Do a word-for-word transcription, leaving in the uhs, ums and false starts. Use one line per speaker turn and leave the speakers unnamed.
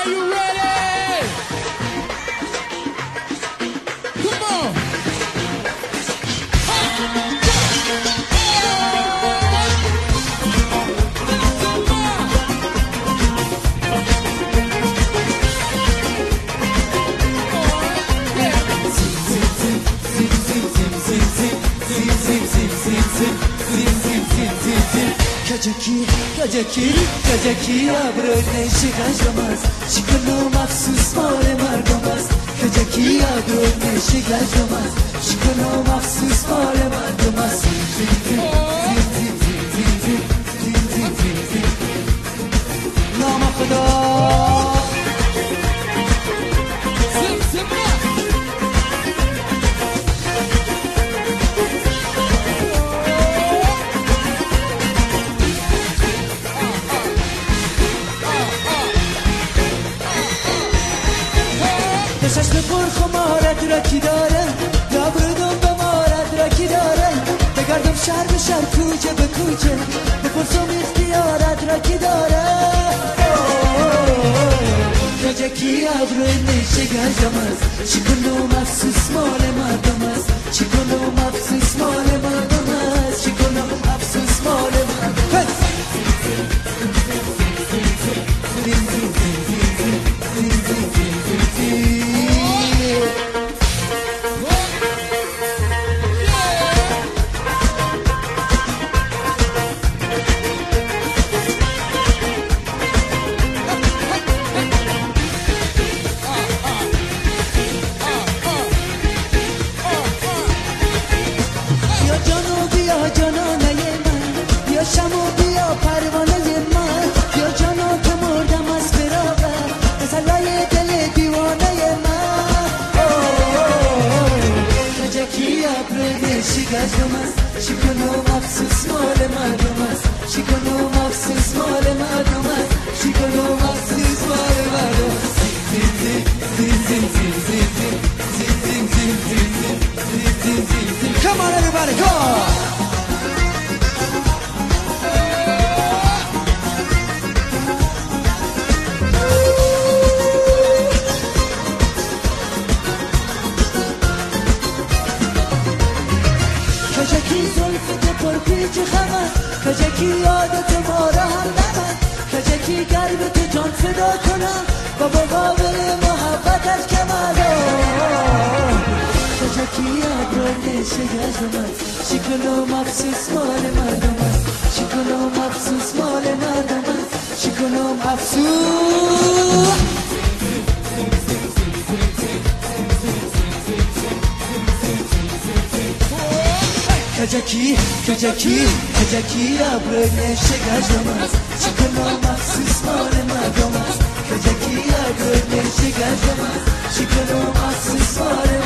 you ready? Come on.
Kajaki, kajaki, kajaki abrone shigashamas Shikano mafsus male margamas Kajaki abrone shigashamas Shikano mafsus male margamas Nama khuda چشم پر خمارت را کی داره دابردم به مارت را کی داره بگردم شهر به شهر کوچه به کوچه بپرسم اختیارت را کی داره کجکی ابروی نیشه گردم است چیکنو مفسوس مال مردم است چیکنو مفسوس مال مردم است چیکنو مفسوس مال مردم است Shikono mafsus male mardom ast Shikono mafsus male mardom ast Shikono mafsus male mardom ast Zin zin zin zin zin zin zin zin zin zin zin zin zin zin Come on everybody, go! کجکی زلفت پر پیچ خمر کجکی یادت ما را هم نمد کجکی گربت جان فدا کنم و با قابل محبتت کمر کجکی ابرای شگرم است شکنو مفسوس مال مردم است شکنو مفسوس مال مردم است شکنو مفسوس کجکی کجکی کجکی ابروی شگرم است چیکنو مفسوس مال مردم است کجکی ابروی شگرم است چیکنو مفسوس مال